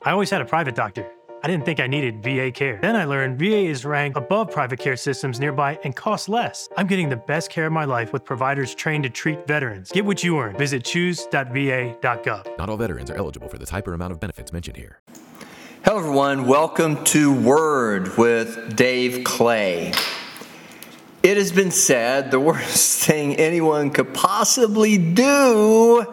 I always had a private doctor. I didn't think I needed VA care. Then I learned VA is ranked above private care systems nearby and costs less. I'm getting the best care of my life with providers trained to treat veterans. Get what you earn. Visit choose.va.gov. Not all veterans are eligible for the type or amount of benefits mentioned here. Hello, everyone. Welcome to Word with Dave Clay. It has been said the worst thing anyone could possibly do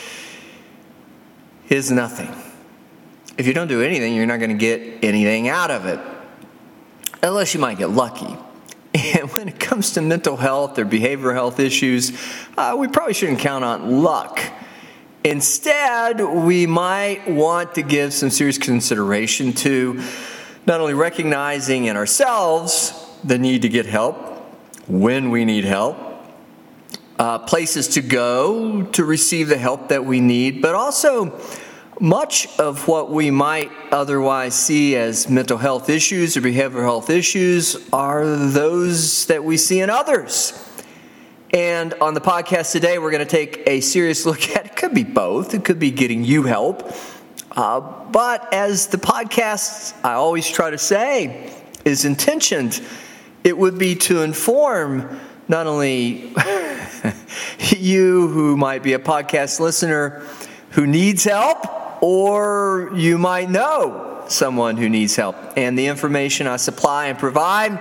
is nothing. If you don't do anything, you're not going to get anything out of it, unless you might get lucky. And when it comes to mental health or behavioral health issues, we probably shouldn't count on luck. Instead, we might want to give some serious consideration to not only recognizing in ourselves the need to get help when we need help, places to go to receive the help that we need, but also much of what we might otherwise see as mental health issues or behavioral health issues are those that we see in others. And on the podcast today, we're going to take a serious look at, it could be both, it could be getting you help. But as the podcast, I always try to say, is intentioned, it would be to inform not only you who might be a podcast listener who needs help, or you might know someone who needs help. And the information I supply and provide,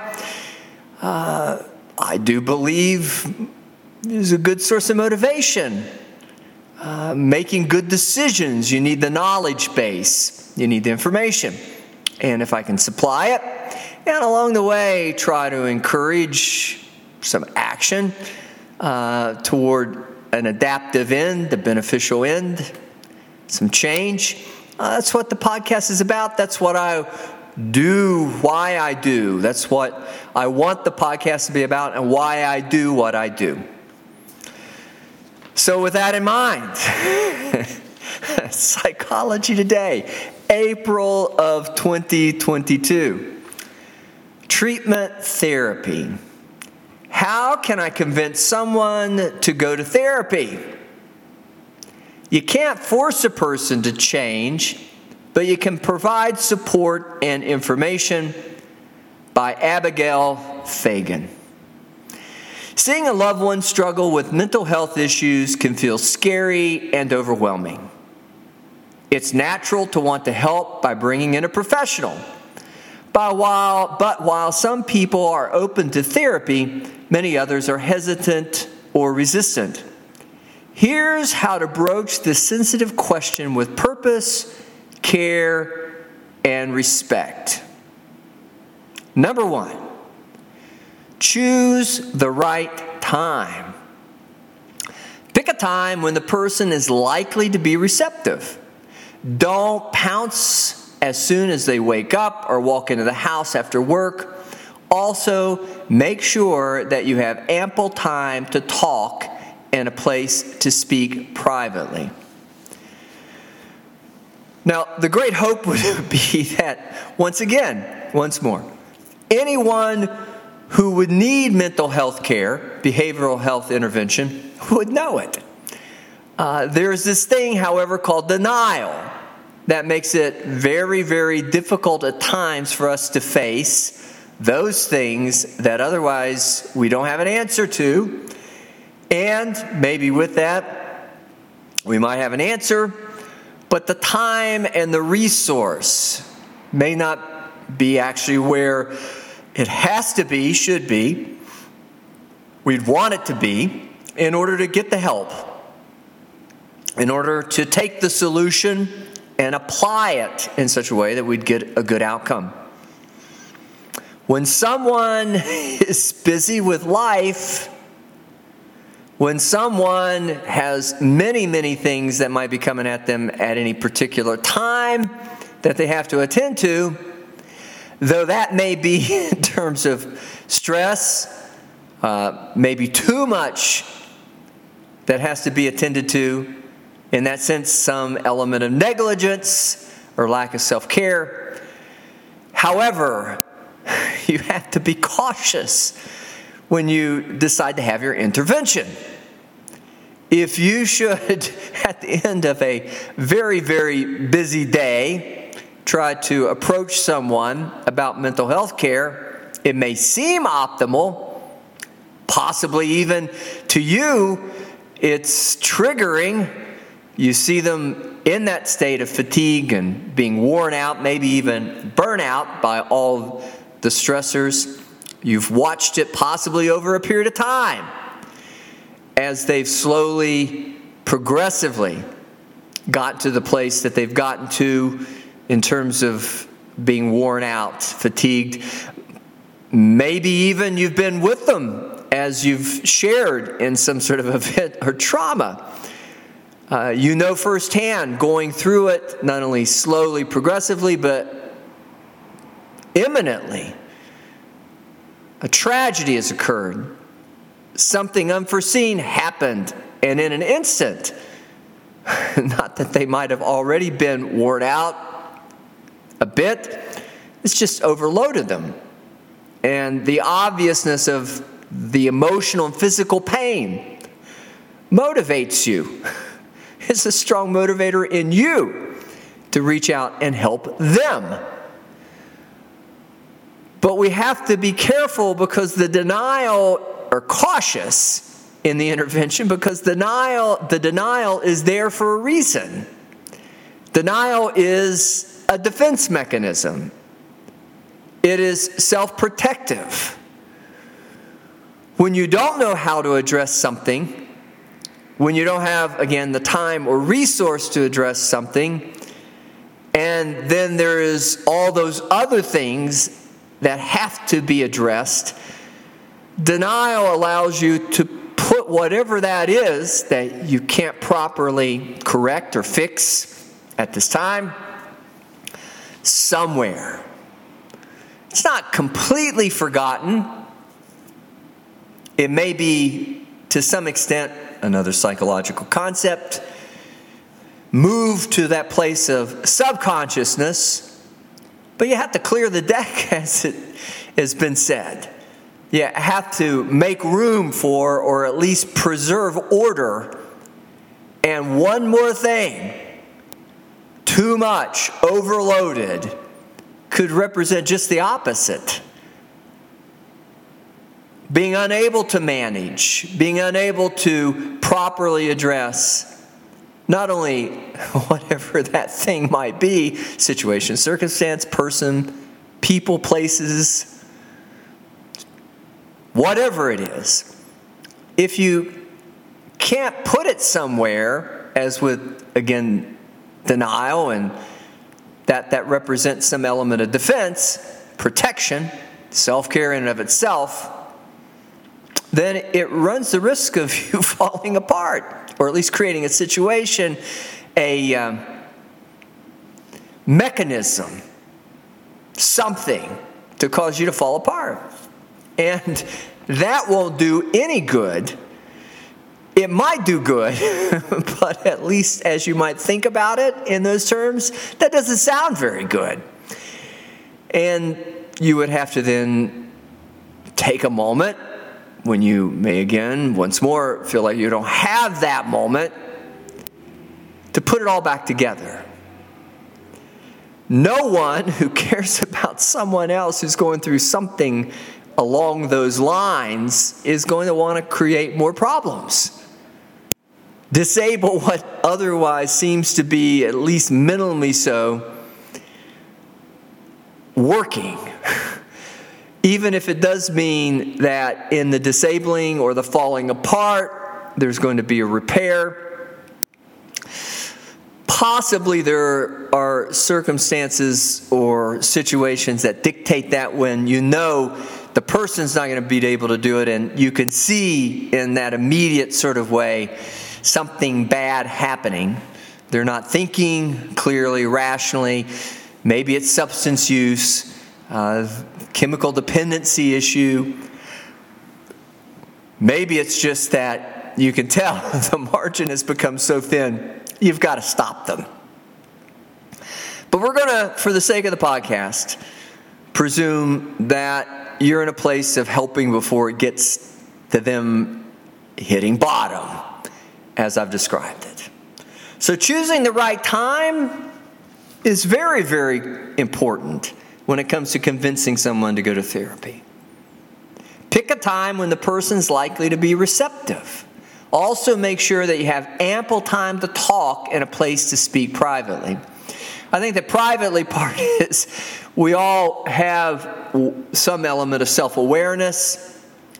I do believe is a good source of motivation. Making good decisions, you need the knowledge base. You need the information. And if I can supply it, and along the way, try to encourage some action toward an adaptive end, a beneficial end, some change. That's what the podcast is about. That's what I do, why I do. That's what I want the podcast to be about and why I do what I do. So with that in mind, Psychology Today, April of 2022. Treatment therapy. How can I convince someone to go to therapy? You can't force a person to change, but you can provide support and information. By Abigail Fagan. Seeing a loved one struggle with mental health issues can feel scary and overwhelming. It's natural to want to help by bringing in a professional. But while some people are open to therapy, many others are hesitant or resistant. Here's how to broach this sensitive question with purpose, care, and respect. Number one, choose the right time. Pick a time when the person is likely to be receptive. Don't pounce as soon as they wake up or walk into the house after work. Also, make sure that you have ample time to talk and a place to speak privately. Now, the great hope would be that, once more, anyone who would need mental health care, behavioral health intervention, would know it. There's this thing, however, called denial that makes it very, very difficult at times for us to face those things that otherwise we don't have an answer to. And maybe with that, we might have an answer, but the time and the resource may not be actually where it has to be, should be, we'd want it to be, in order to get the help, in order to take the solution and apply it in such a way that we'd get a good outcome. When someone is busy with life, when someone has many, many things that might be coming at them at any particular time that they have to attend to, though that may be in terms of stress, maybe too much that has to be attended to, in that sense, some element of negligence or lack of self-care. However, you have to be cautious when you decide to have your intervention. If you should, at the end of a very, very busy day, try to approach someone about mental health care, it may seem optimal, possibly even to you, it's triggering. You see them in that state of fatigue and being worn out, maybe even burnout by all the stressors. You've watched it possibly over a period of time as they've slowly, progressively got to the place that they've gotten to in terms of being worn out, fatigued. Maybe even you've been with them as you've shared in some sort of event or trauma. You know firsthand going through it, not only slowly, progressively, but imminently. A tragedy has occurred. Something unforeseen happened, and in an instant, not that they might have already been worn out a bit, it's just overloaded them. And the obviousness of the emotional and physical pain motivates you. It's a strong motivator in you to reach out and help them. But we have to be careful because the denial, or cautious in the intervention, because the denial is there for a reason. Denial is a defense mechanism. It is self-protective. When you don't know how to address something, when you don't have, again, the time or resource to address something, and then there is all those other things that have to be addressed, denial allows you to put whatever that is that you can't properly correct or fix at this time somewhere. It's not completely forgotten. It may be, to some extent, another psychological concept, move to that place of subconsciousness, but you have to clear the deck, as it has been said. You have to make room for, or at least preserve, order. And one more thing, too much, overloaded, could represent just the opposite. Being unable to manage, being unable to properly address not only whatever that thing might be, situation, circumstance, person, people, places, whatever it is. If you can't put it somewhere, as with, again, denial, and that represents some element of defense, protection, self-care in and of itself, then it runs the risk of you falling apart, or at least creating a situation, a mechanism, something to cause you to fall apart. And that won't do any good. It might do good, but at least as you might think about it in those terms, that doesn't sound very good. And you would have to then take a moment when you may again, once more, feel like you don't have that moment, to put it all back together. No one who cares about someone else who's going through something along those lines is going to want to create more problems. Disable what otherwise seems to be, at least minimally so, working. Even if it does mean that in the disabling or the falling apart, there's going to be a repair. Possibly there are circumstances or situations that dictate that when you know the person's not going to be able to do it, and you can see in that immediate sort of way something bad happening. They're not thinking clearly, rationally. Maybe it's substance use, chemical dependency issue. Maybe it's just that you can tell the margin has become so thin, you've got to stop them. But we're going to, for the sake of the podcast, presume that you're in a place of helping before it gets to them hitting bottom, as I've described it. So choosing the right time is very, very important when it comes to convincing someone to go to therapy. Pick a time when the person's likely to be receptive. Also make sure that you have ample time to talk and a place to speak privately. I think the privately part is we all have some element of self-awareness.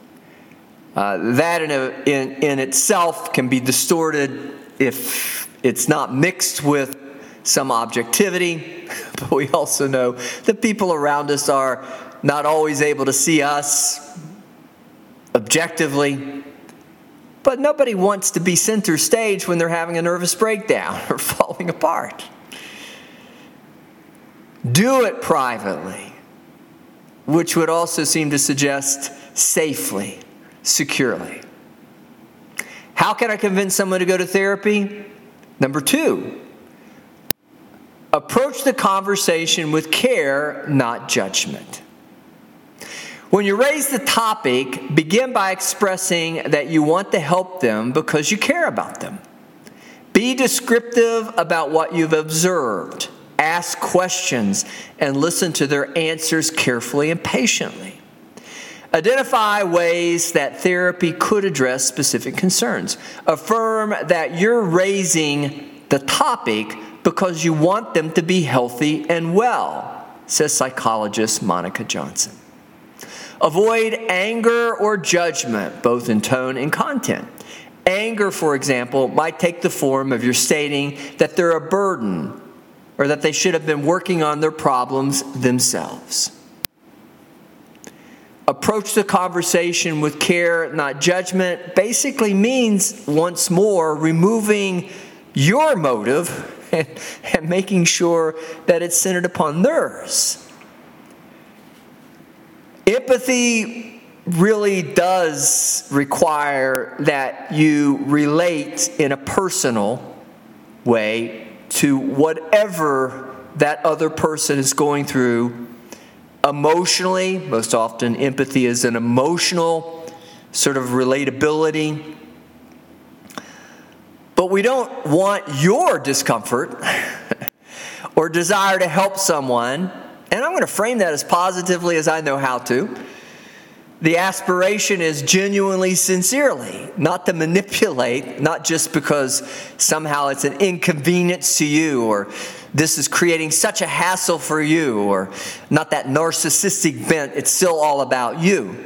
That in itself can be distorted if it's not mixed with some objectivity. But we also know that people around us are not always able to see us objectively. But nobody wants to be center stage when they're having a nervous breakdown or falling apart. Do it privately, which would also seem to suggest safely, securely. How can I convince someone to go to therapy? Number 2, approach the conversation with care, not judgment. When you raise the topic, begin by expressing that you want to help them because you care about them. Be descriptive about what you've observed. Ask questions and listen to their answers carefully and patiently. Identify ways that therapy could address specific concerns. Affirm that you're raising the topic because you want them to be healthy and well, says psychologist Monica Johnson. Avoid anger or judgment, both in tone and content. Anger, for example, might take the form of your stating that they're a burden or that they should have been working on their problems themselves. Approach the conversation with care, not judgment, basically means, once more, removing your motive and making sure that it's centered upon theirs. Empathy really does require that you relate in a personal way to whatever that other person is going through emotionally. Most often, empathy is an emotional sort of relatability. But we don't want your discomfort or desire to help someone, and I'm going to frame that as positively as I know how to. The aspiration is genuinely, sincerely, not to manipulate, not just because somehow it's an inconvenience to you or this is creating such a hassle for you, or not that narcissistic bent, it's still all about you.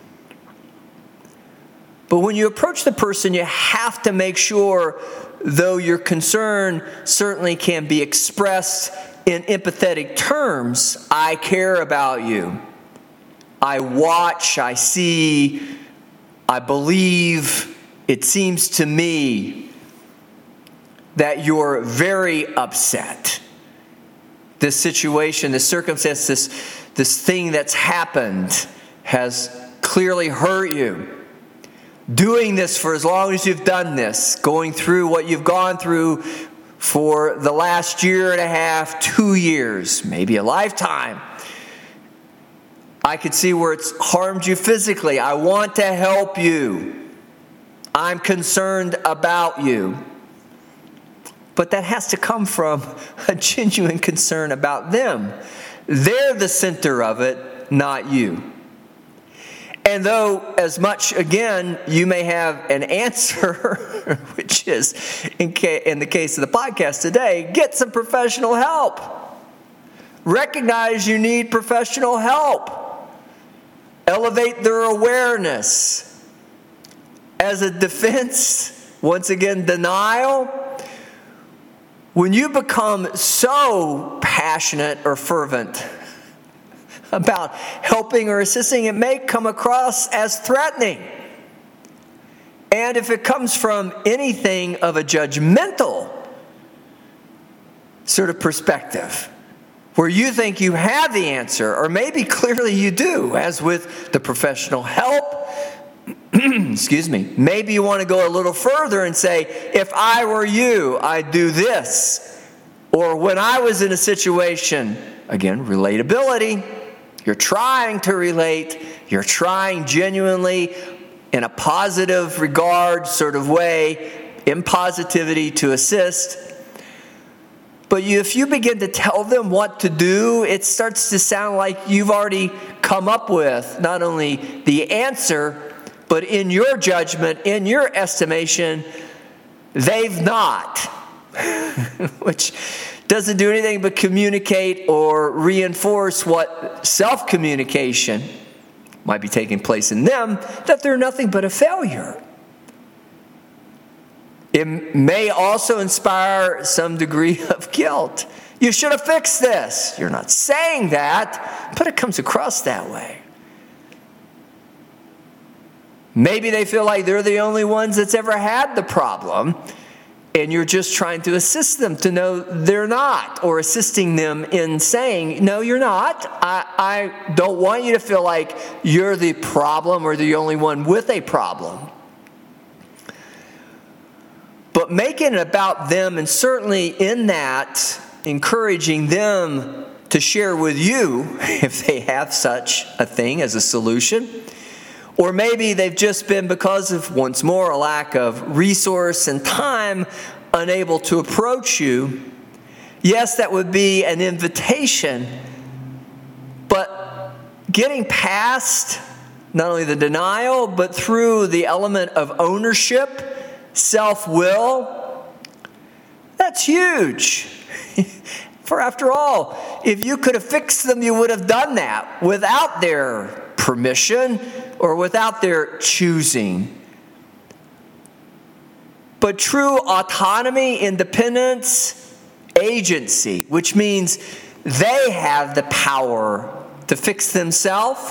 But when you approach the person, you have to make sure, though your concern certainly can be expressed in empathetic terms, I care about you. I watch, I see, I believe, it seems to me that you're very upset. This situation, this circumstance, this thing that's happened has clearly hurt you. Doing this for as long as you've done this, going through what you've gone through for the last year and a half, 2 years, maybe a lifetime. I could see where it's harmed you physically. I want to help you. I'm concerned about you. But that has to come from a genuine concern about them. They're the center of it, not you. And though, as much, again, you may have an answer, which is, in the case of the podcast today, get some professional help. Recognize you need professional help. Elevate their awareness. As a defense, once again, denial. When you become so passionate or fervent about helping or assisting, it may come across as threatening. And if it comes from anything of a judgmental sort of perspective, where you think you have the answer, or maybe clearly you do, as with the professional help, excuse me, maybe you want to go a little further and say, if I were you, I'd do this. Or when I was in a situation, again, relatability, you're trying to relate, you're trying genuinely in a positive regard sort of way, in positivity to assist. But if you begin to tell them what to do, it starts to sound like you've already come up with not only the answer, but in your judgment, in your estimation, they've not. Which doesn't do anything but communicate or reinforce what self-communication might be taking place in them, that they're nothing but a failure. It may also inspire some degree of guilt. You should have fixed this. You're not saying that, but it comes across that way. Maybe they feel like they're the only ones that's ever had the problem, and you're just trying to assist them to know they're not, or assisting them in saying, no, you're not. I don't want you to feel like you're the problem or the only one with a problem. But making it about them, and certainly in that, encouraging them to share with you if they have such a thing as a solution. Or maybe they've just been, because of, once more, a lack of resource and time, unable to approach you. Yes, that would be an invitation. But getting past not only the denial, but through the element of ownership, self-will, that's huge. For after all, if you could have fixed them, you would have done that without their permission or without their choosing. But true autonomy, independence, agency, which means they have the power to fix themselves,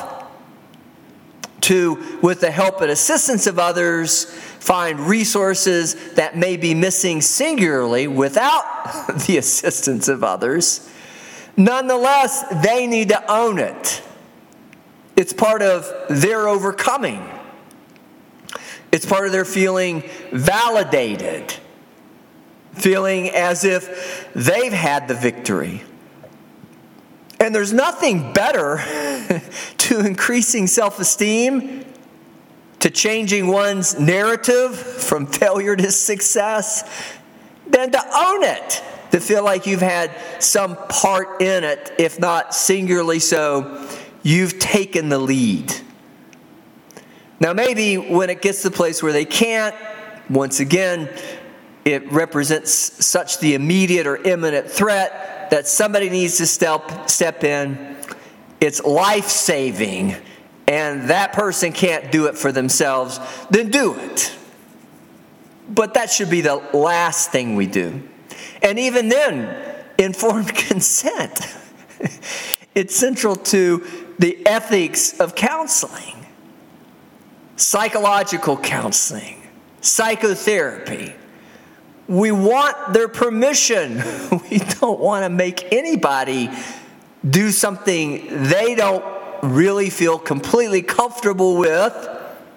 to, with the help and assistance of others, find resources that may be missing singularly without the assistance of others. Nonetheless, they need to own it. It's part of their overcoming. It's part of their feeling validated, feeling as if they've had the victory. And there's nothing better to increasing self-esteem, to changing one's narrative from failure to success, than to own it, to feel like you've had some part in it, if not singularly so, you've taken the lead. Now maybe when it gets to the place where they can't, once again, it represents such the immediate or imminent threat that somebody needs to step in. It's life-saving, and that person can't do it for themselves, then do it. But that should be the last thing we do. And even then, informed consent. It's central to the ethics of counseling, psychological counseling, psychotherapy. We want their permission. We don't want to make anybody do something they don't really feel completely comfortable with.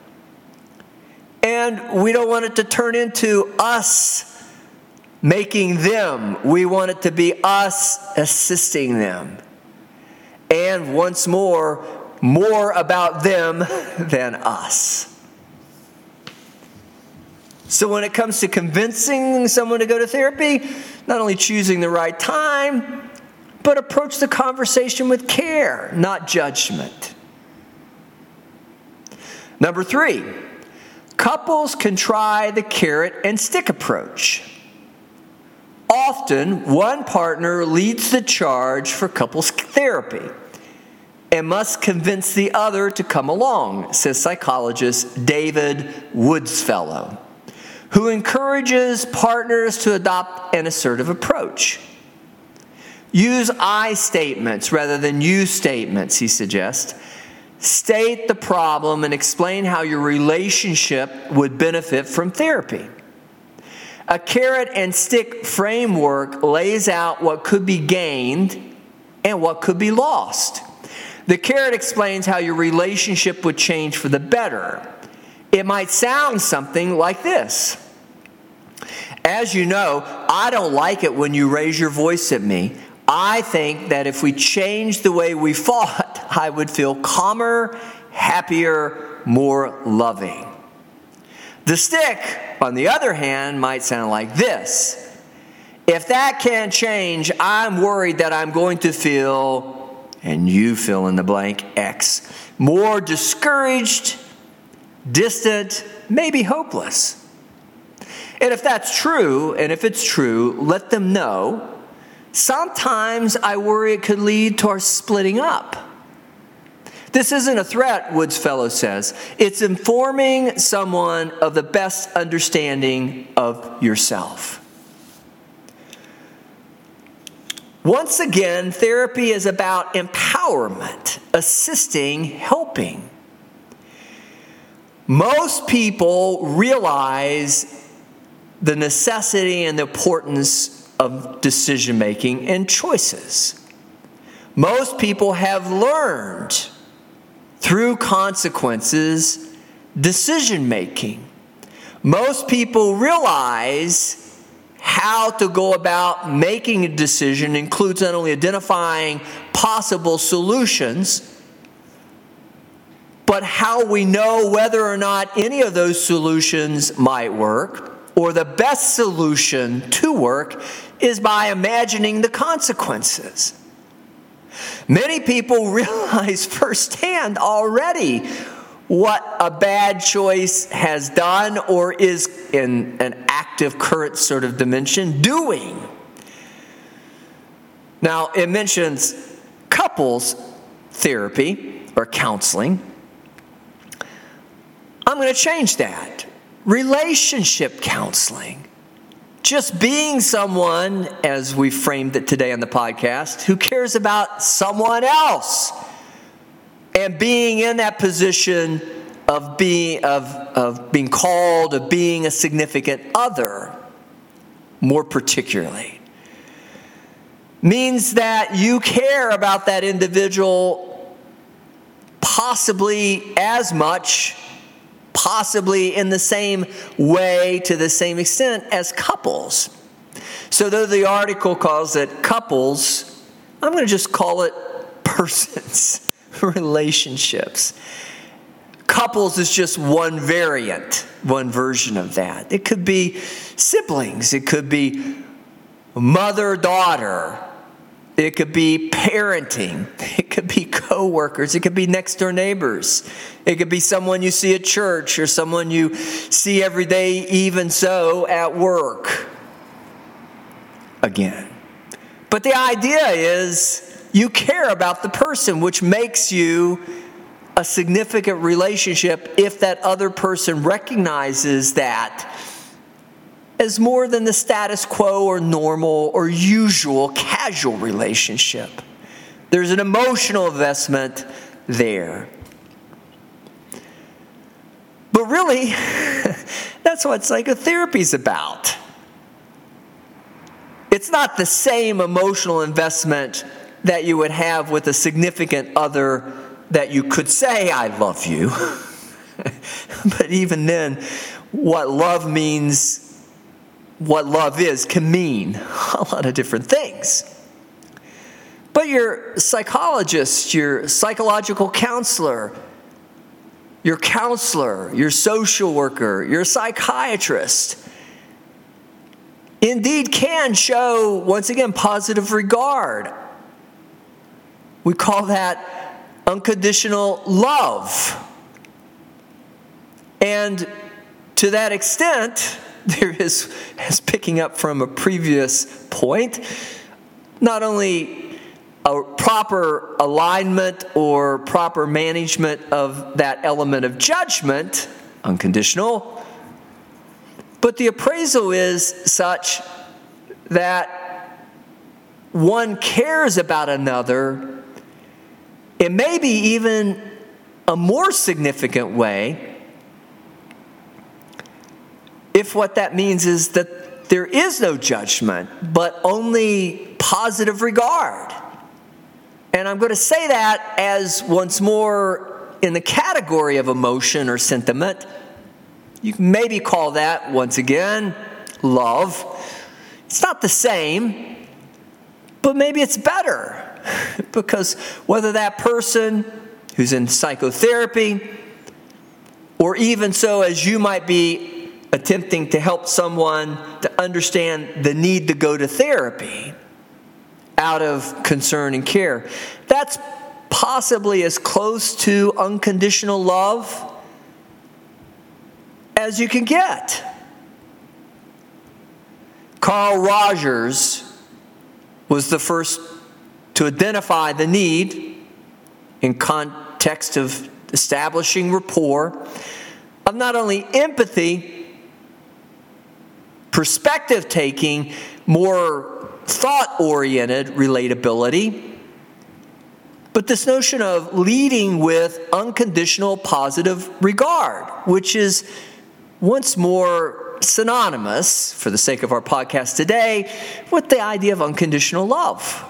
And we don't want it to turn into us making them. We want it to be us assisting them. And once more about them than us. So when it comes to convincing someone to go to therapy, not only choosing the right time, but approach the conversation with care, not judgment. Number 3, couples can try the carrot and stick approach. Often, one partner leads the charge for couples therapy and must convince the other to come along, says psychologist David Woodsfellow, who encourages partners to adopt an assertive approach. Use I statements rather than you statements, he suggests. State the problem and explain how your relationship would benefit from therapy. A carrot and stick framework lays out what could be gained and what could be lost. The carrot explains how your relationship would change for the better. It might sound something like this. As you know, I don't like it when you raise your voice at me. I think that if we changed the way we fought, I would feel calmer, happier, more loving. The stick, on the other hand, might sound like this. If that can't change, I'm worried that I'm going to feel, and you fill in the blank, X, more discouraged, distant, maybe hopeless. And if that's true, and if it's true, let them know. Sometimes I worry it could lead to our splitting up. This isn't a threat, Woods Fellow says. It's informing someone of the best understanding of yourself. Once again, therapy is about empowerment, assisting, helping. Most people realize the necessity and the importance of decision-making and choices. Most people have learned through consequences decision-making. Most people realize how to go about making a decision includes not only identifying possible solutions, but how we know whether or not any of those solutions might work, or the best solution to work is by imagining the consequences. Many people realize firsthand already what a bad choice has done or is in an active current sort of dimension doing. Now, it mentions couples therapy or counseling. I'm going to change that. Relationship counseling. Just being someone, as we framed it today on the podcast, who cares about someone else. And being in that position of being called, of being a significant other, more particularly, means that you care about that individual possibly as much, possibly in the same way, to the same extent as couples. So though the article calls it couples, I'm going to just call it persons. Relationships. Couples is just one variant, one version of that. It could be siblings. It could be mother-daughter. It could be parenting. It could be co-workers. It could be next-door neighbors. It could be someone you see at church or someone you see every day, even so, at work. Again. But the idea is you care about the person, which makes you a significant relationship if that other person recognizes that as more than the status quo or normal or usual casual relationship. There's an emotional investment there. But really, that's what psychotherapy is about. It's not the same emotional investment that you would have with a significant other that you could say, I love you. But even then, what love means, what love is, can mean a lot of different things. But your psychologist, your psychological counselor, your social worker, your psychiatrist, indeed can show, once again, positive regard. We call that unconditional love. And to that extent, there is, as picking up from a previous point, not only a proper alignment or proper management of that element of judgment, unconditional, but the appraisal is such that one cares about another in maybe even a more significant way if what that means is that there is no judgment, but only positive regard. And I'm going to say that as once more in the category of emotion or sentiment. You can maybe call that, once again, love. It's not the same, but maybe it's better. Because whether that person who's in psychotherapy, or even so as you might be attempting to help someone to understand the need to go to therapy out of concern and care. That's possibly as close to unconditional love as you can get. Carl Rogers was the first to identify the need in context of establishing rapport of not only empathy, perspective taking, more thought-oriented relatability, but this notion of leading with unconditional positive regard, which is once more synonymous, for the sake of our podcast today, with the idea of unconditional love.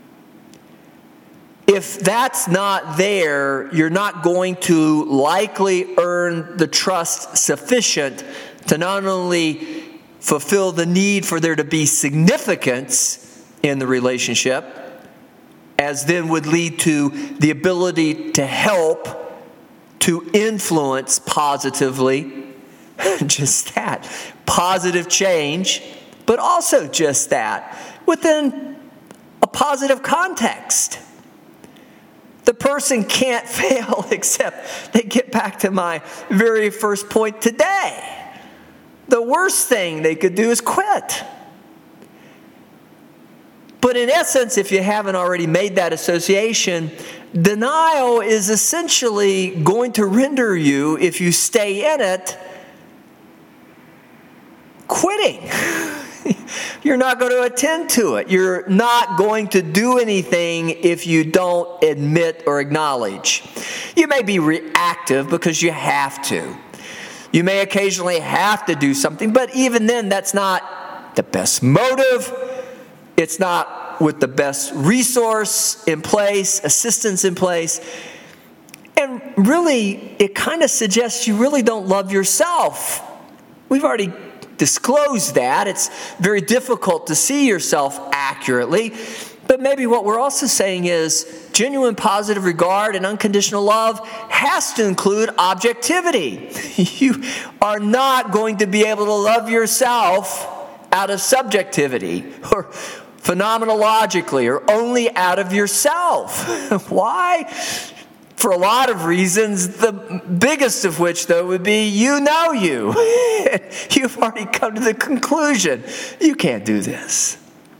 If that's not there, you're not going to likely earn the trust sufficient to not only fulfill the need for there to be significance in the relationship, as then would lead to the ability to help, to influence positively, just that, positive change, but also just that, within a positive context. The person can't fail except they get back to my very first point today. The worst thing they could do is quit. But in essence, if you haven't already made that association, denial is essentially going to render you, if you stay in it, quitting. You're not going to attend to it. You're not going to do anything if you don't admit or acknowledge. You may be reactive because you have to. You may occasionally have to do something, but even then, that's not the best motive. It's not with the best resource in place, assistance in place. And really, it kind of suggests you really don't love yourself. We've already disclosed that. It's very difficult to see yourself accurately. But maybe what we're also saying is genuine positive regard and unconditional love has to include objectivity. You are not going to be able to love yourself out of subjectivity or phenomenologically or only out of yourself. Why? For a lot of reasons, the biggest of which, though, would be you know you. You've already come to the conclusion, you can't do this.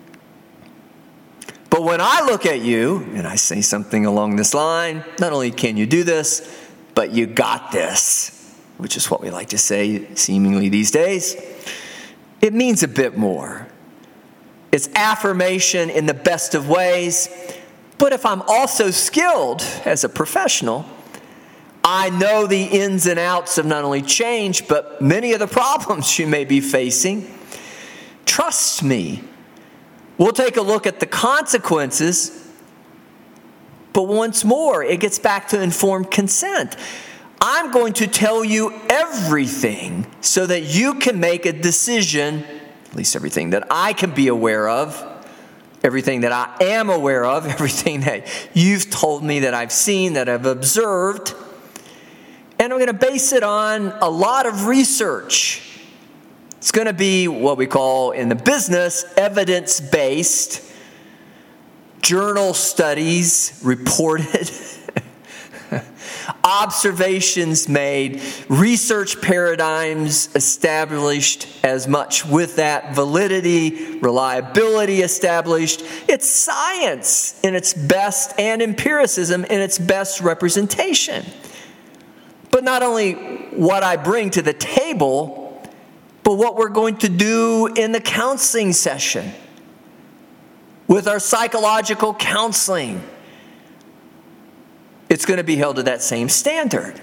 But when I look at you, and I say something along this line, not only can you do this, but you got this, which is what we like to say seemingly these days, it means a bit more. It's affirmation in the best of ways. But if I'm also skilled as a professional, I know the ins and outs of not only change, but many of the problems you may be facing. Trust me. We'll take a look at the consequences, but once more, it gets back to informed consent. I'm going to tell you everything so that you can make a decision, at least everything that I can be aware of, everything that I am aware of, everything that you've told me that I've seen, that I've observed. And I'm going to base it on a lot of research. It's going to be what we call in the business evidence-based, journal studies reported, observations made, research paradigms established as much with that validity, reliability established. It's science in its best and empiricism in its best representation. But not only what I bring to the table, but what we're going to do in the counseling session with our psychological counseling. It's going to be held to that same standard.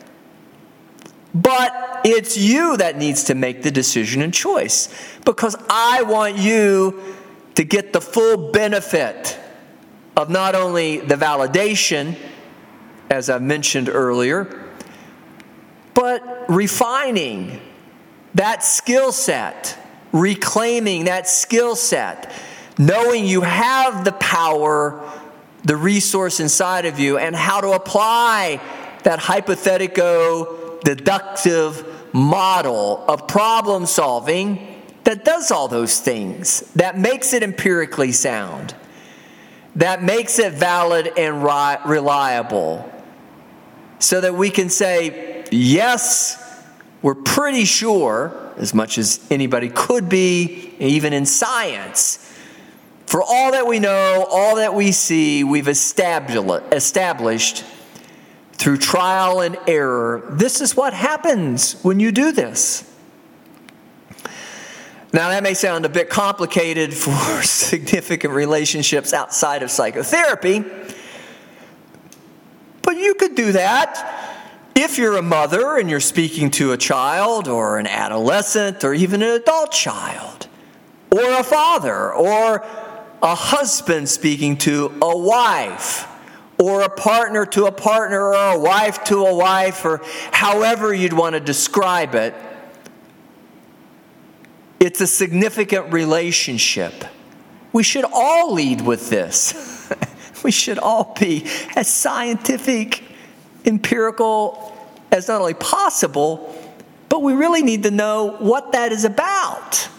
But it's you that needs to make the decision and choice, because I want you to get the full benefit of not only the validation, as I mentioned earlier, but refining that skill set, reclaiming that skill set, knowing you have the power, the resource inside of you, and how to apply that hypothetico, deductive model of problem solving that does all those things, that makes it empirically sound, that makes it valid and reliable, so that we can say, yes, we're pretty sure, as much as anybody could be, even in science, for all that we know, all that we see, we've established through trial and error, this is what happens when you do this. Now, that may sound a bit complicated for significant relationships outside of psychotherapy, but you could do that if you're a mother and you're speaking to a child or an adolescent or even an adult child, or a father or a husband speaking to a wife, or a partner to a partner, or a wife to a wife, or however you'd want to describe it. It's a significant relationship. We should all lead with this. We should all be as scientific, empirical as not only possible, but we really need to know what that is about.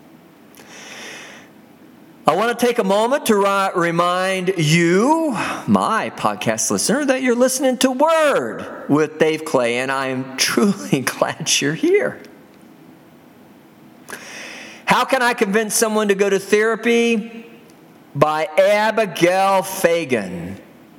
I want to take a moment to remind you, my podcast listener, that you're listening to Word with Dave Clay, and I am truly glad you're here. How can I convince someone to go to therapy? By Abigail Fagan.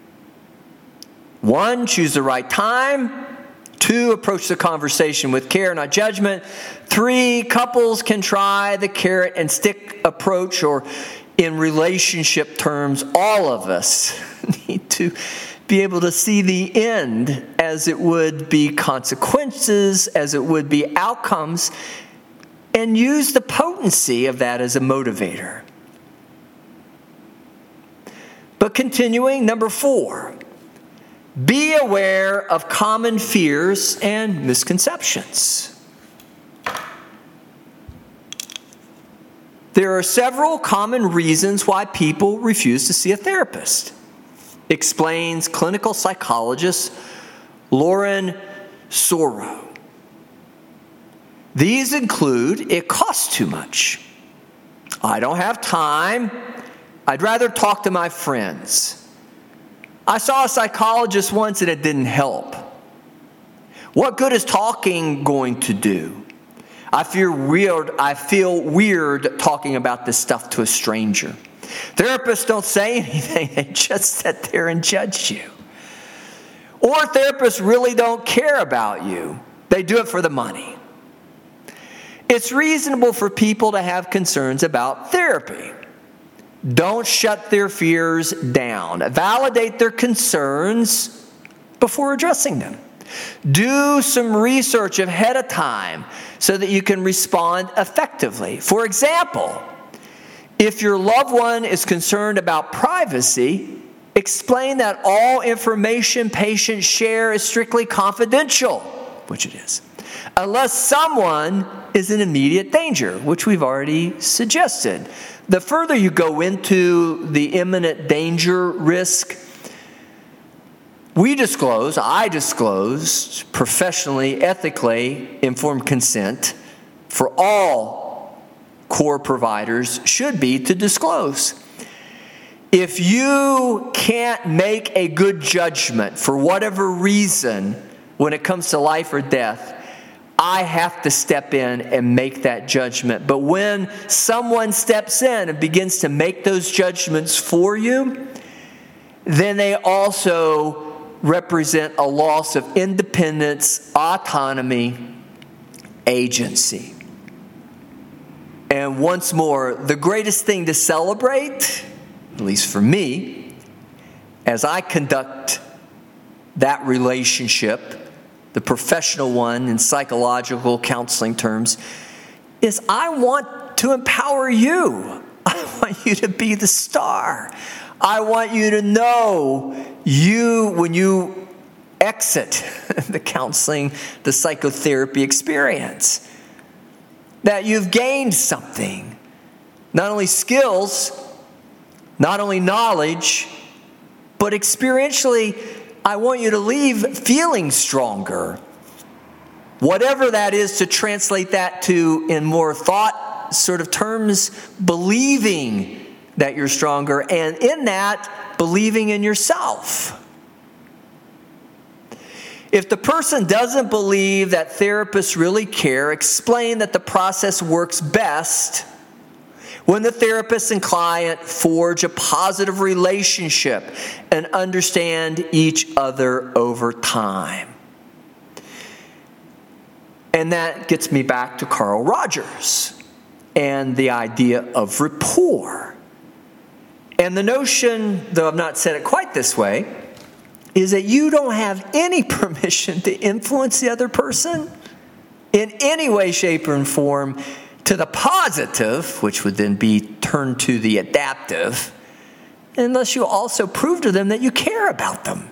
1, choose the right time. 2, approach the conversation with care, not judgment. 3, couples can try the carrot and stick approach, or in relationship terms, all of us need to be able to see the end as it would be consequences, as it would be outcomes, and use the potency of that as a motivator. But continuing, number 4, be aware of common fears and misconceptions. There are several common reasons why people refuse to see a therapist, explains clinical psychologist Lauren Soro. These include, it costs too much. I don't have time. I'd rather talk to my friends. I saw a psychologist once and it didn't help. What good is talking going to do? I feel weird talking about this stuff to a stranger. Therapists don't say anything. They just sit there and judge you. Or therapists really don't care about you. They do it for the money. It's reasonable for people to have concerns about therapy. Don't shut their fears down. Validate their concerns before addressing them. Do some research ahead of time so that you can respond effectively. For example, if your loved one is concerned about privacy, explain that all information patients share is strictly confidential, which it is, unless someone is in immediate danger, which we've already suggested. The further you go into the imminent danger risk, I disclose professionally, ethically informed consent for all core providers should be to disclose. If you can't make a good judgment for whatever reason when it comes to life or death, I have to step in and make that judgment. But when someone steps in and begins to make those judgments for you, then they also represent a loss of independence, autonomy, agency. And once more, the greatest thing to celebrate, at least for me, as I conduct that relationship, the professional one in psychological counseling terms, is I want to empower you. I want you to be the star. I want you to know when you exit the counseling, the psychotherapy experience, that you've gained something. Not only skills, not only knowledge, but experientially, I want you to leave feeling stronger, Whatever that is, to translate that to, in more thought sort of terms, believing that you're stronger, and in that, believing in yourself. If the person doesn't believe that therapists really care, explain that the process works best when the therapist and client forge a positive relationship and understand each other over time. And that gets me back to Carl Rogers and the idea of rapport. And the notion, though I've not said it quite this way, is that you don't have any permission to influence the other person in any way, shape, or form to the positive, which would then be turned to the adaptive, unless you also prove to them that you care about them.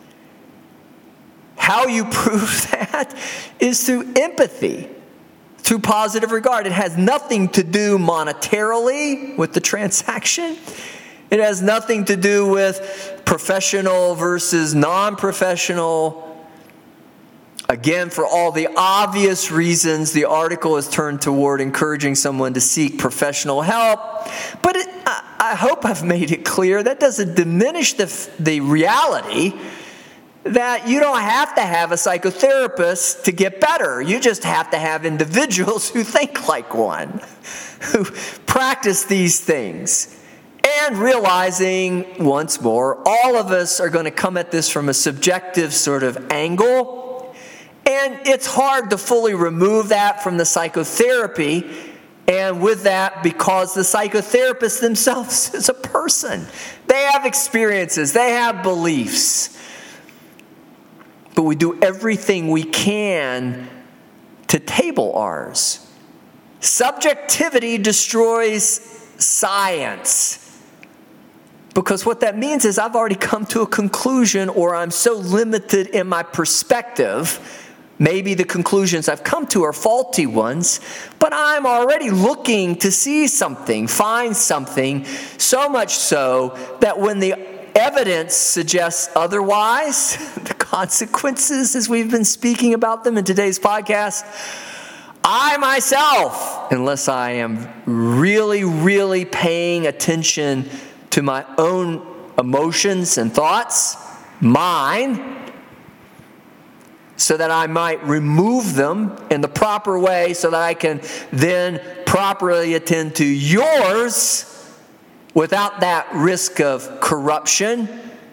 How you prove that is through empathy, through positive regard. It has nothing to do monetarily with the transaction. It has nothing to do with professional versus non-professional. Again, for all the obvious reasons, the article is turned toward encouraging someone to seek professional help. But I hope I've made it clear that doesn't diminish the reality that you don't have to have a psychotherapist to get better. You just have to have individuals who think like one, who practice these things. And realizing, once more, all of us are going to come at this from a subjective sort of angle. And it's hard to fully remove that from the psychotherapy. And with that, because the psychotherapist themselves is a person. They have experiences. They have beliefs. But we do everything we can to table ours. Subjectivity destroys science. Because what that means is I've already come to a conclusion, or I'm so limited in my perspective. Maybe the conclusions I've come to are faulty ones, but I'm already looking to see something, find something, so much so that when the evidence suggests otherwise, the consequences, as we've been speaking about them in today's podcast, I myself, unless I am really, really paying attention to my own emotions and thoughts, mine, so that I might remove them in the proper way so that I can then properly attend to yours without that risk of corruption.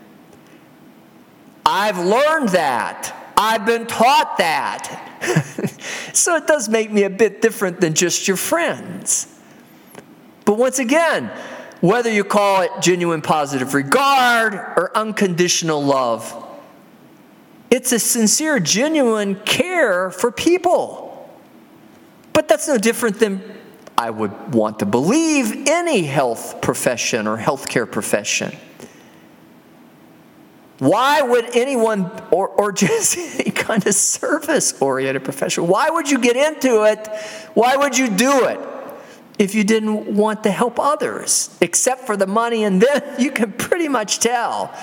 I've learned that. I've been taught that. So it does make me a bit different than just your friends. But once again, whether you call it genuine positive regard or unconditional love, it's a sincere, genuine care for people. But that's no different than I would want to believe any health profession or healthcare profession. Why would anyone, or just any kind of service-oriented profession, why would you get into it? Why would you do it if you didn't want to help others? Except for the money, and then you can pretty much tell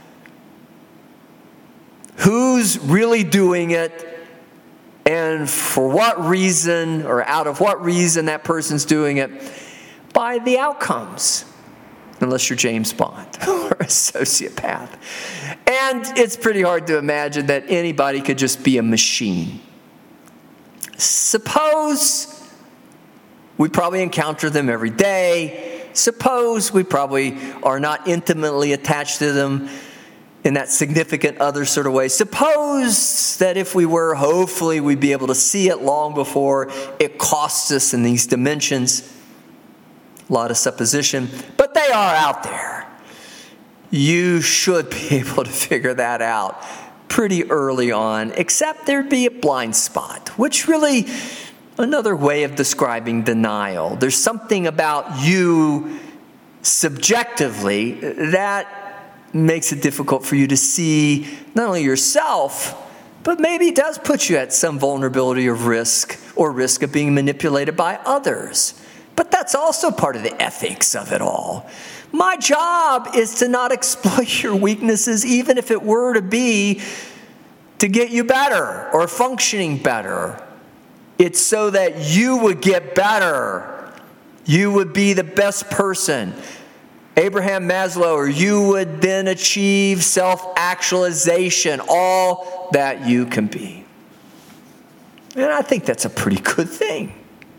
who's really doing it and for what reason, or out of what reason that person's doing it, by the outcomes. Unless you're James Bond or a sociopath. And it's pretty hard to imagine that anybody could just be a machine. Suppose we probably encounter them every day. Suppose we probably are not intimately attached to them in that significant other sort of way. Suppose that if we were, hopefully we'd be able to see it long before it costs us in these dimensions. A lot of supposition, but they are out there. You should be able to figure that out pretty early on, except there'd be a blind spot, which really, another way of describing denial. There's something about you subjectively that makes it difficult for you to see not only yourself, but maybe it does put you at some vulnerability of risk, or risk of being manipulated by others. But that's also part of the ethics of it all. My job is to not exploit your weaknesses, even if it were to be to get you better or functioning better. It's so that you would get better. You would be the best person. Abraham Maslow, or you would then achieve self-actualization, all that you can be. And I think that's a pretty good thing.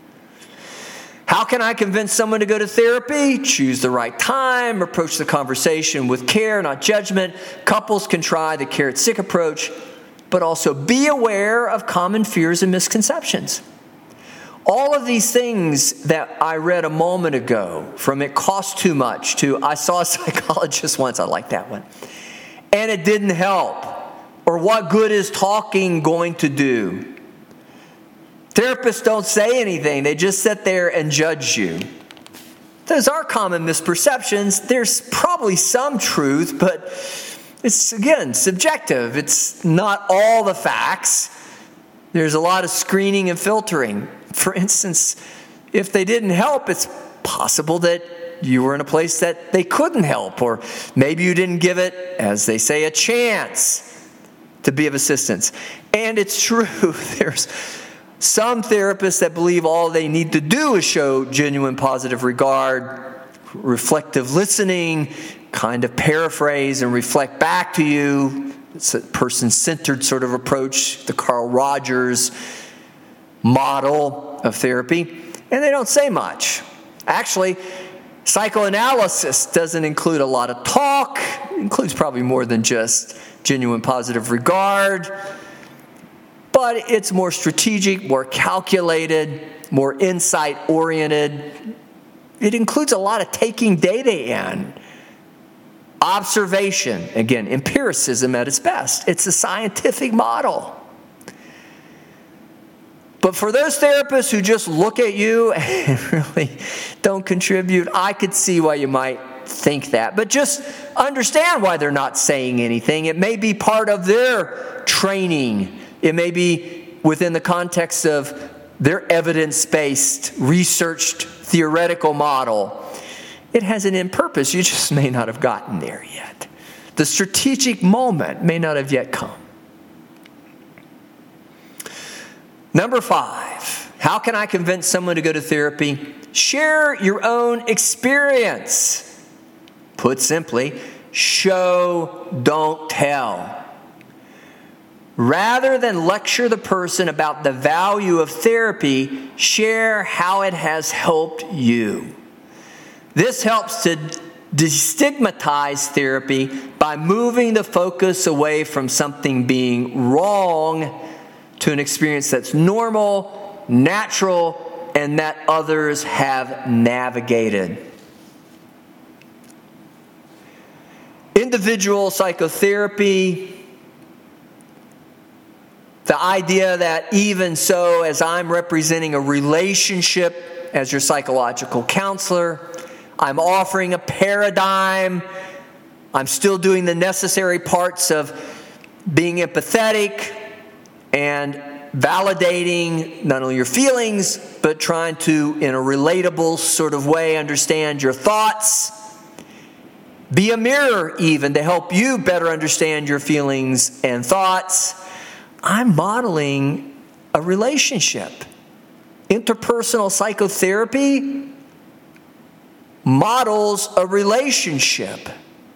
How can I convince someone to go to therapy? Choose the right time, approach the conversation with care, not judgment. Couples can try the carrot-stick approach, but also be aware of common fears and misconceptions. All of these things that I read a moment ago, from it costs too much to I saw a psychologist once, I like that one, and it didn't help, or what good is talking going to do? Therapists don't say anything. They just sit there and judge you. Those are common misperceptions. There's probably some truth, but it's, again, subjective. It's not all the facts. There's a lot of screening and filtering. For instance, if they didn't help, it's possible that you were in a place that they couldn't help, or maybe you didn't give it, as they say, a chance to be of assistance. And it's true, there's some therapists that believe all they need to do is show genuine positive regard, reflective listening, kind of paraphrase and reflect back to you. It's a person-centered sort of approach, the Carl Rogers model of therapy. And they don't say much. Actually, psychoanalysis doesn't include a lot of talk. It includes probably more than just genuine positive regard. But it's more strategic, more calculated, more insight-oriented. It includes a lot of taking data in. Observation, again, empiricism at its best. It's a scientific model. But for those therapists who just look at you and really don't contribute, I could see why you might think that. But just understand why they're not saying anything. It may be part of their training. It may be within the context of their evidence-based, researched, theoretical model. It has an end purpose. You just may not have gotten there yet. The strategic moment may not have yet come. Number 5, how can I convince someone to go to therapy? Share your own experience. Put simply, show, don't tell. Rather than lecture the person about the value of therapy, share how it has helped you. This helps to destigmatize therapy by moving the focus away from something being wrong to an experience that's normal, natural, and that others have navigated. Individual psychotherapy, the idea that even so, as I'm representing a relationship as your psychological counselor, I'm offering a paradigm, I'm still doing the necessary parts of being empathetic and validating not only your feelings, but trying to, in a relatable sort of way, understand your thoughts. Be a mirror even to help you better understand your feelings and thoughts. I'm modeling a relationship. Interpersonal psychotherapy models a relationship.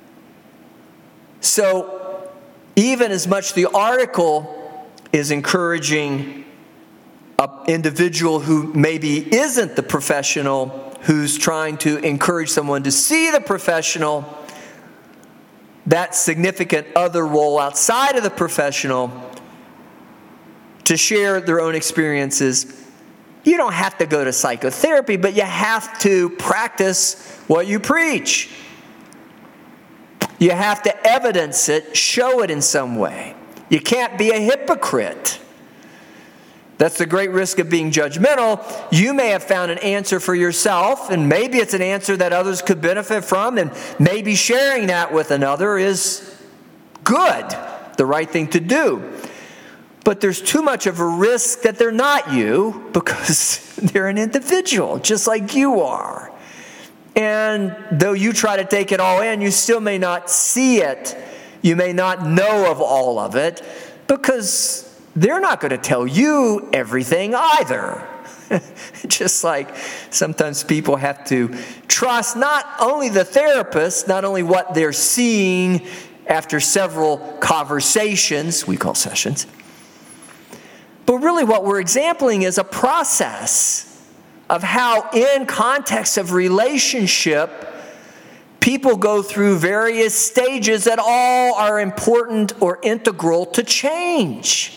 So even as much the article is encouraging an individual who maybe isn't the professional, who's trying to encourage someone to see the professional, that significant other role outside of the professional, to share their own experiences. You don't have to go to psychotherapy, but you have to practice what you preach. You have to evidence it, show it in some way. You can't be a hypocrite. That's the great risk of being judgmental. You may have found an answer for yourself, and maybe it's an answer that others could benefit from, and maybe sharing that with another is good, the right thing to do. But there's too much of a risk that they're not you, because they're an individual, just like you are. And though you try to take it all in, you still may not see it. You may not know of all of it. because they're not going to tell you everything either. Just like sometimes people have to trust not only the therapist, not only what they're seeing after several conversations, we call sessions, but really what we're exampling is a process of how in context of relationship, people go through various stages that all are important or integral to change.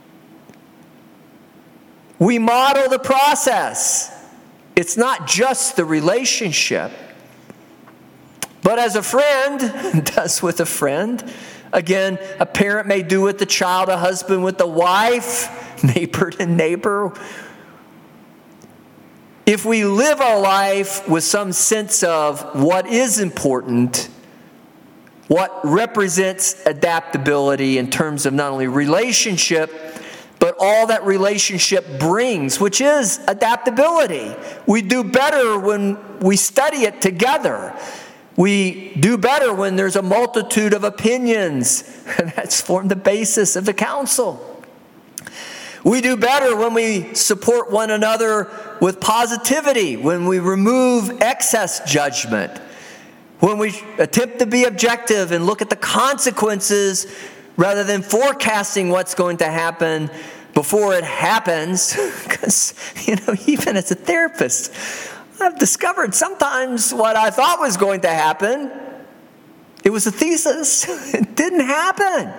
We model the process. It's not just the relationship. But as a friend does with a friend, again, a parent may do with the child, a husband with the wife, neighbor to neighbor. If we live our life with some sense of what is important, what represents adaptability in terms of not only relationship, but all that relationship brings, which is adaptability. We do better when we study it together. We do better when there's a multitude of opinions, and that's formed the basis of the council. We do better when we support one another with positivity, when we remove excess judgment, when we attempt to be objective and look at the consequences rather than forecasting what's going to happen before it happens. Because, even as a therapist, I've discovered sometimes what I thought was going to happen, it was a thesis. It didn't happen.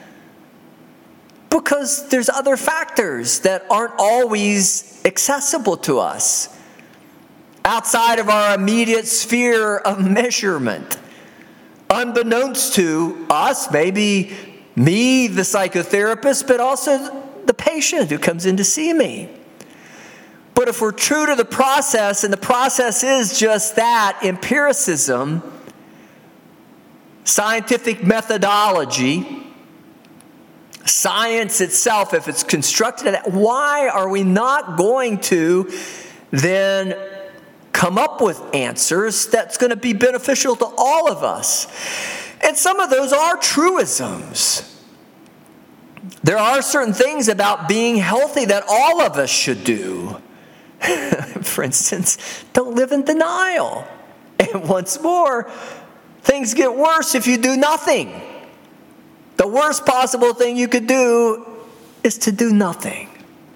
Because there's other factors that aren't always accessible to us outside of our immediate sphere of measurement. Unbeknownst to us, maybe me, the psychotherapist, but also the patient who comes in to see me. But if we're true to the process, and the process is just that, empiricism, scientific methodology, science itself, if it's constructed of that, why are we not going to then come up with answers that's going to be beneficial to all of us? And some of those are truisms. There are certain things about being healthy that all of us should do. For instance, don't live in denial. And once more, things get worse if you do nothing. The worst possible thing you could do is to do nothing.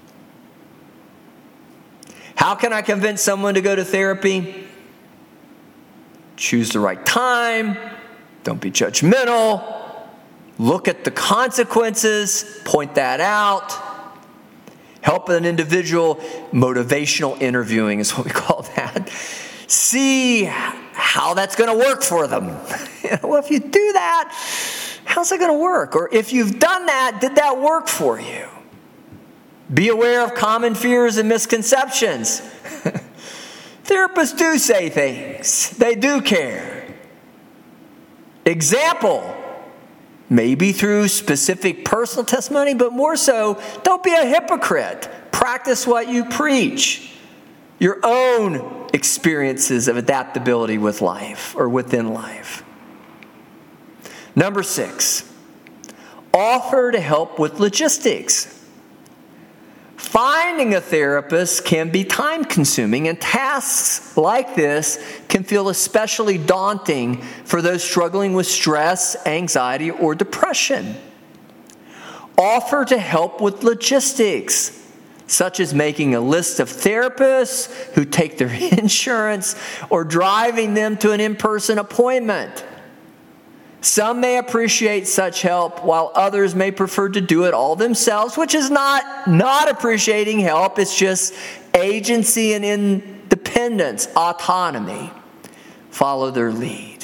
How can I convince someone to go to therapy? Choose the right time. Don't be judgmental. Look at the consequences. Point that out. Help an individual. Motivational interviewing is what we call that. See how that's going to work for them. Well, if you do that, how's it going to work? Or if you've done that, did that work for you? Be aware of common fears and misconceptions. Therapists do say things. They do care. Example, maybe through specific personal testimony, but more so, don't be a hypocrite. Practice what you preach. Your own experiences of adaptability with life or within life. Number 6, offer to help with logistics. Finding a therapist can be time-consuming, and tasks like this can feel especially daunting for those struggling with stress, anxiety, or depression. Offer to help with logistics, such as making a list of therapists who take their insurance or driving them to an in-person appointment. Some may appreciate such help, while others may prefer to do it all themselves, which is not appreciating help. It's just agency and independence, autonomy. Follow their lead.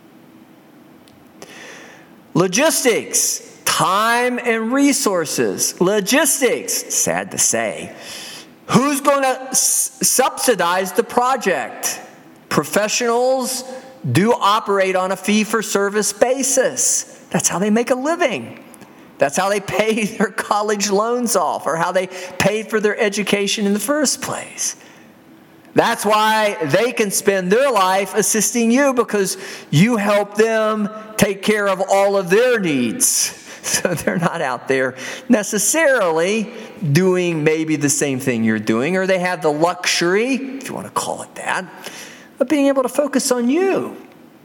Logistics, time and resources. Logistics, sad to say. Who's going to subsidize the project? Professionals do operate on a fee-for-service basis. That's how they make a living. That's how they pay their college loans off, or how they paid for their education in the first place. That's why they can spend their life assisting you, because you help them take care of all of their needs. So they're not out there necessarily doing maybe the same thing you're doing, or they have the luxury, if you want to call it that, of being able to focus on you.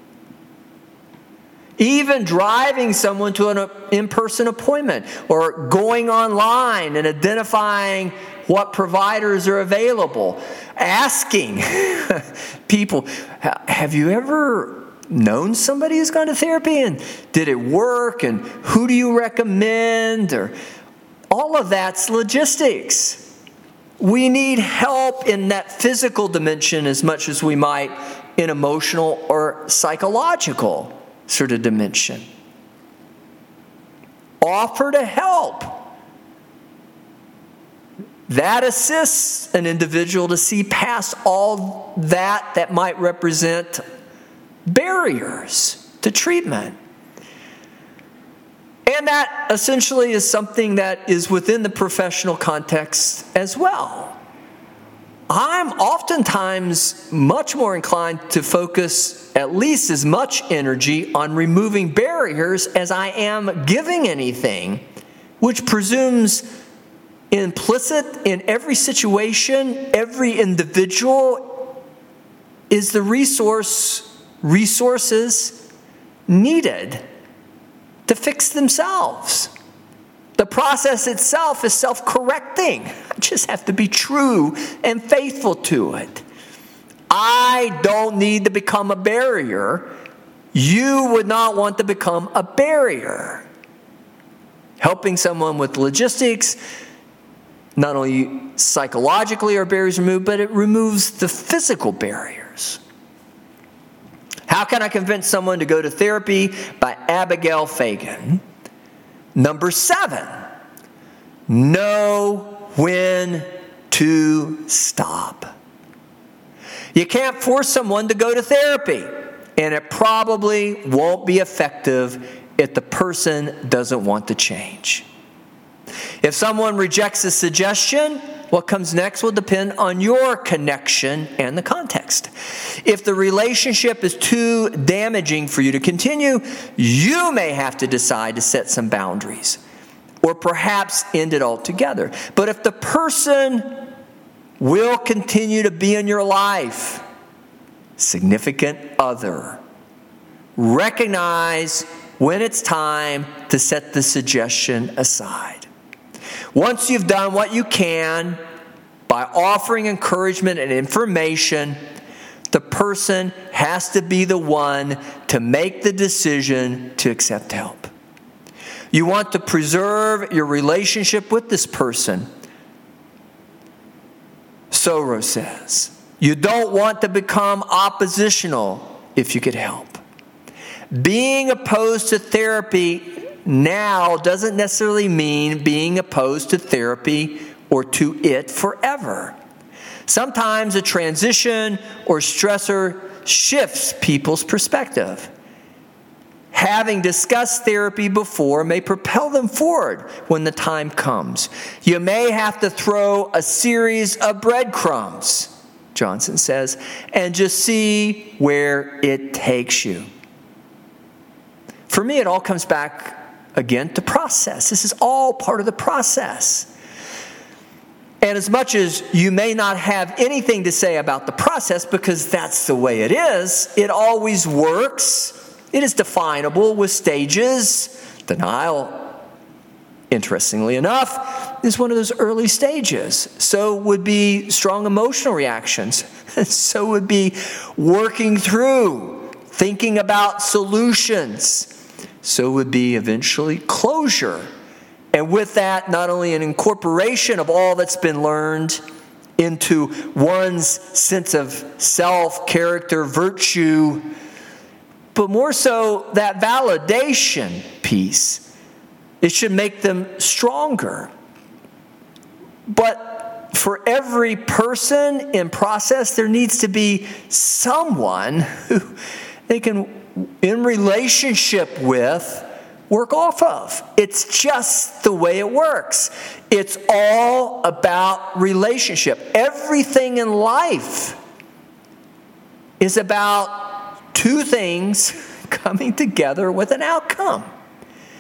Even driving someone to an in-person appointment or going online and identifying what providers are available. Asking people, have you ever known somebody who's gone to therapy, and did it work, and who do you recommend? Or all of that's logistics. We need help in that physical dimension as much as we might in emotional or psychological sort of dimension. Offer to help. That assists an individual to see past all that might represent barriers to treatment. And that essentially is something that is within the professional context as well. I'm oftentimes much more inclined to focus at least as much energy on removing barriers as I am giving anything, which presumes implicit in every situation, every individual is the resources needed to fix themselves. The process itself is self-correcting. I just have to be true and faithful to it. I don't need to become a barrier. You would not want to become a barrier. Helping someone with logistics, not only psychologically are barriers removed, but it removes the physical barriers. How can I convince someone to go to therapy? By Abigail Fagan. Number 7, know when to stop. You can't force someone to go to therapy, and it probably won't be effective if the person doesn't want to change. If someone rejects a suggestion, what comes next will depend on your connection and the context. If the relationship is too damaging for you to continue, you may have to decide to set some boundaries or perhaps end it altogether. But if the person will continue to be in your life, significant other, recognize when it's time to set the suggestion aside. Once you've done what you can by offering encouragement and information, the person has to be the one to make the decision to accept help. You want to preserve your relationship with this person. Soro says, you don't want to become oppositional if you could help. Being opposed to therapy now doesn't necessarily mean being opposed to therapy or to it forever. Sometimes a transition or stressor shifts people's perspective. Having discussed therapy before may propel them forward when the time comes. You may have to throw a series of breadcrumbs, Johnson says, and just see where it takes you. For me, it all comes back again to process. This is all part of the process. And as much as you may not have anything to say about the process because that's the way it is, it always works. It is definable with stages. Denial, interestingly enough, is one of those early stages. So would be strong emotional reactions. So would be working through, thinking about solutions. So would be eventually closure. And with that, not only an incorporation of all that's been learned into one's sense of self, character, virtue, but more so that validation piece. It should make them stronger. But for every person in process, there needs to be someone who they can, in relationship with, work off of. It's just the way it works. It's all about relationship. Everything in life is about two things coming together with an outcome.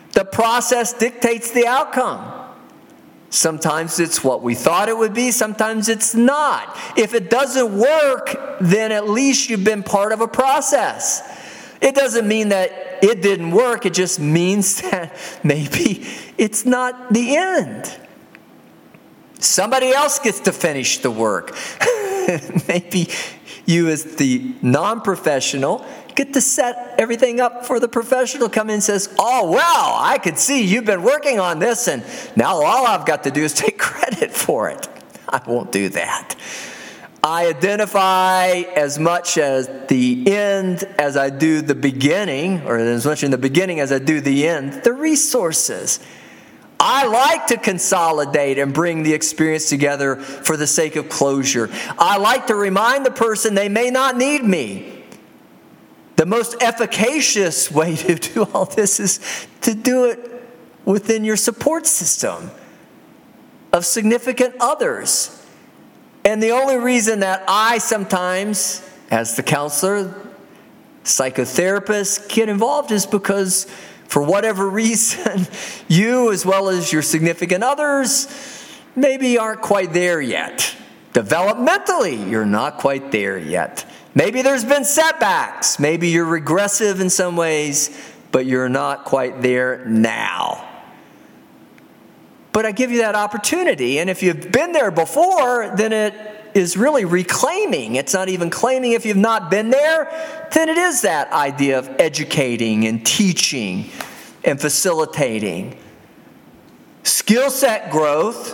The process dictates the outcome. Sometimes it's what we thought it would be, sometimes it's not. If it doesn't work, then at least you've been part of a process. It doesn't mean that it didn't work, it just means that maybe it's not the end. Somebody else gets to finish the work. Maybe you, as the non-professional, get to set everything up for the professional to come in and says, oh, well, I could see you've been working on this, and now all I've got to do is take credit for it. I won't do that. I identify as much as the end as I do the beginning, or as much in the beginning as I do the end, the resources. I like to consolidate and bring the experience together for the sake of closure. I like to remind the person they may not need me. The most efficacious way to do all this is to do it within your support system of significant others. And the only reason that I sometimes, as the counselor, psychotherapist, get involved is because for whatever reason, you as well as your significant others maybe aren't quite there yet. Developmentally, you're not quite there yet. Maybe there's been setbacks. Maybe you're regressive in some ways, but you're not quite there now. But I give you that opportunity, and if you've been there before, then it is really reclaiming. It's not even claiming if you've not been there, then it is that idea of educating and teaching and facilitating. Skill set growth,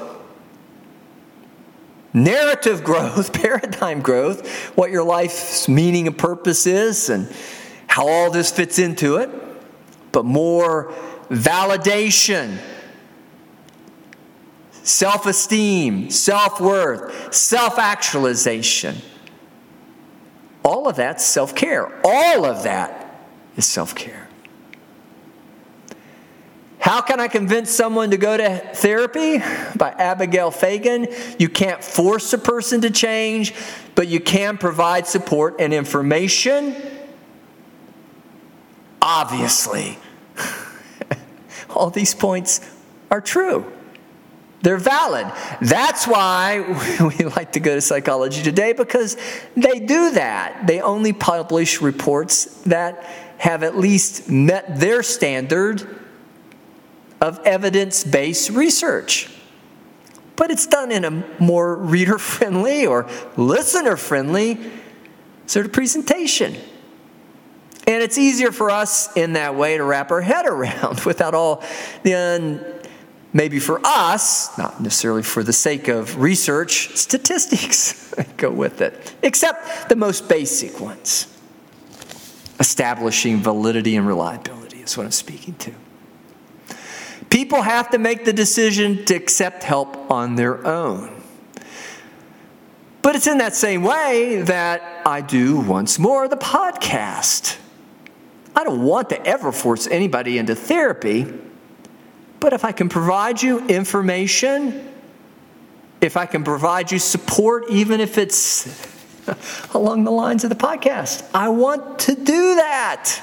narrative growth, paradigm growth, what your life's meaning and purpose is and how all this fits into it, but more validation, self-esteem, self-worth, self-actualization. All of that's self-care. All of that is self-care. How can I convince someone to go to therapy? By Abigail Fagan. You can't force a person to change, but you can provide support and information. Obviously, all these points are true. They're valid. That's why we like to go to Psychology Today, because they do that. They only publish reports that have at least met their standard of evidence-based research. But it's done in a more reader-friendly or listener-friendly sort of presentation. And it's easier for us in that way to wrap our head around without all the maybe for us, not necessarily for the sake of research, statistics go with it, except the most basic ones. Establishing validity and reliability is what I'm speaking to. People have to make the decision to accept help on their own. But it's in that same way that I do, once more, the podcast. I don't want to ever force anybody into therapy. But if I can provide you information, if I can provide you support, even if it's along the lines of the podcast, I want to do that.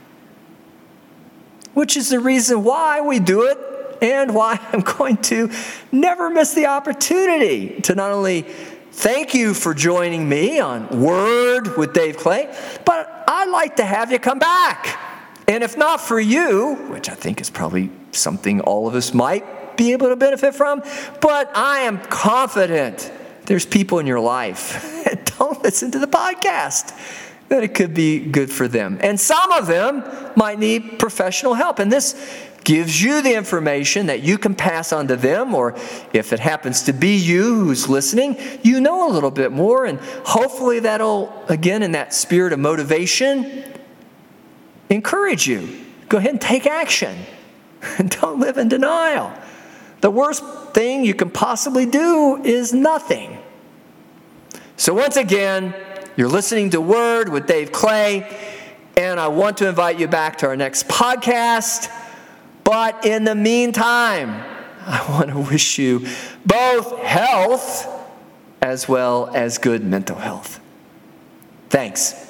Which is the reason why we do it and why I'm going to never miss the opportunity to not only thank you for joining me on Word with Dave Clay, but I'd like to have you come back. And if not for you, which I think is probably something all of us might be able to benefit from, but I am confident there's people in your life that don't listen to the podcast, that it could be good for them. And some of them might need professional help. And this gives you the information that you can pass on to them, or if it happens to be you who's listening, you know a little bit more, and hopefully that'll, again, in that spirit of motivation, encourage you. Go ahead and take action. Don't live in denial. The worst thing you can possibly do is nothing. So once again, you're listening to Word with Dave Clay, and I want to invite you back to our next podcast. But in the meantime, I want to wish you both health as well as good mental health. Thanks.